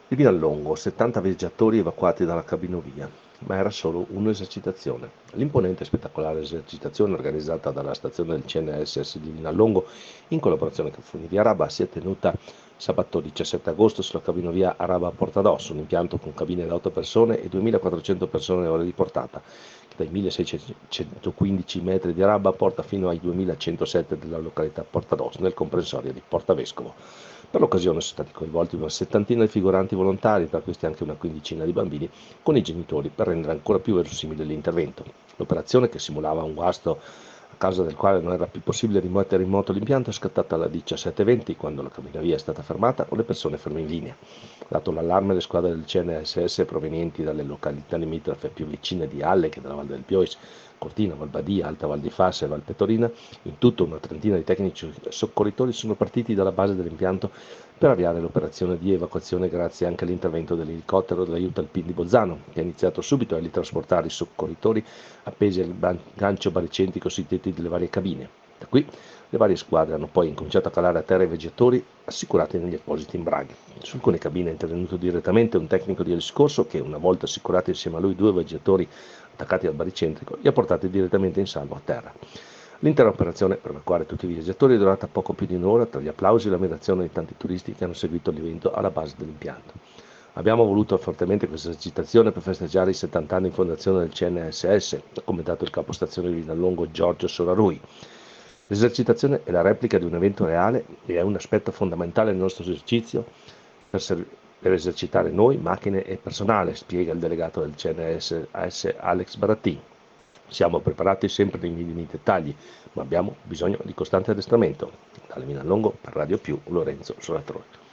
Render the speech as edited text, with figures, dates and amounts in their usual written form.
Il Vinallongo, 70 viaggiatori evacuati dalla cabinovia, ma era solo un'esercitazione. L'imponente e spettacolare esercitazione organizzata dalla stazione del CNSS di Vinallongo in collaborazione con Funivia Araba si è tenuta sabato 17 agosto sulla cabinovia Araba Portadós, un impianto con cabine da 8 persone e 2400 persone ore di portata, che dai 1615 metri di Araba porta fino ai 2107 della località Portadós, nel comprensorio di Portavescovo. Per l'occasione sono stati coinvolti una settantina di figuranti volontari, tra questi anche una quindicina di bambini, con i genitori per rendere ancora più verosimile l'intervento. L'operazione, che simulava un guasto a causa del quale non era più possibile rimettere in moto l'impianto, è scattata alle 17:20, quando la cabina è stata fermata con le persone ferme in linea. Dato l'allarme, le squadre del CNSS provenienti dalle località limitrofe più vicine di Halle, che della Valle del Piois, Cortina, Valbadia, Alta Val di Fassa e Val Petorina, in tutto una trentina di tecnici soccorritori sono partiti dalla base dell'impianto per avviare l'operazione di evacuazione, grazie anche all'intervento dell'elicottero dell'aiuto alpino di Bolzano, che ha iniziato subito a ritrasportare i soccorritori appesi al gancio baricenti cosiddetti delle varie cabine. Da qui le varie squadre hanno poi incominciato a calare a terra i viaggiatori assicurati negli appositi imbraghi. Su alcune cabine è intervenuto direttamente un tecnico di soccorso che, una volta assicurati insieme a lui due viaggiatori attaccati al baricentrico, li ha portati direttamente in salvo a terra. L'intera operazione, per evacuare tutti i viaggiatori, è durata poco più di un'ora, tra gli applausi e l'ammirazione di tanti turisti che hanno seguito l'evento alla base dell'impianto. Abbiamo voluto fortemente questa esercitazione per festeggiare i 70 anni di fondazione del CNSS, ha commentato il capostazione di Vinallongo Giorgio Sorarui. L'esercitazione è la replica di un evento reale e è un aspetto fondamentale del nostro esercizio per esercitare noi, macchine e personale, spiega il delegato del CNSS Alex Barattin. Siamo preparati sempre nei minimi dettagli, ma abbiamo bisogno di costante addestramento. Dalle Vinallongo per Radio Più, Lorenzo Solatrone.